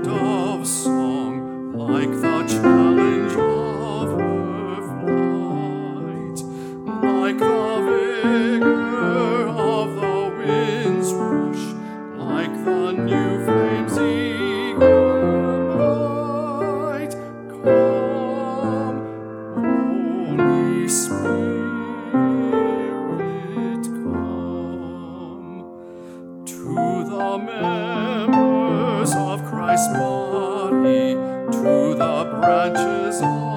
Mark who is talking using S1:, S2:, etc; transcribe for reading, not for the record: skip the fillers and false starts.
S1: sound of song, like the challenge of her flight, like the vigor of the wind's rush, like the new flames ignite. Come, Holy Spirit, come to the members of Christ's body, to the branches of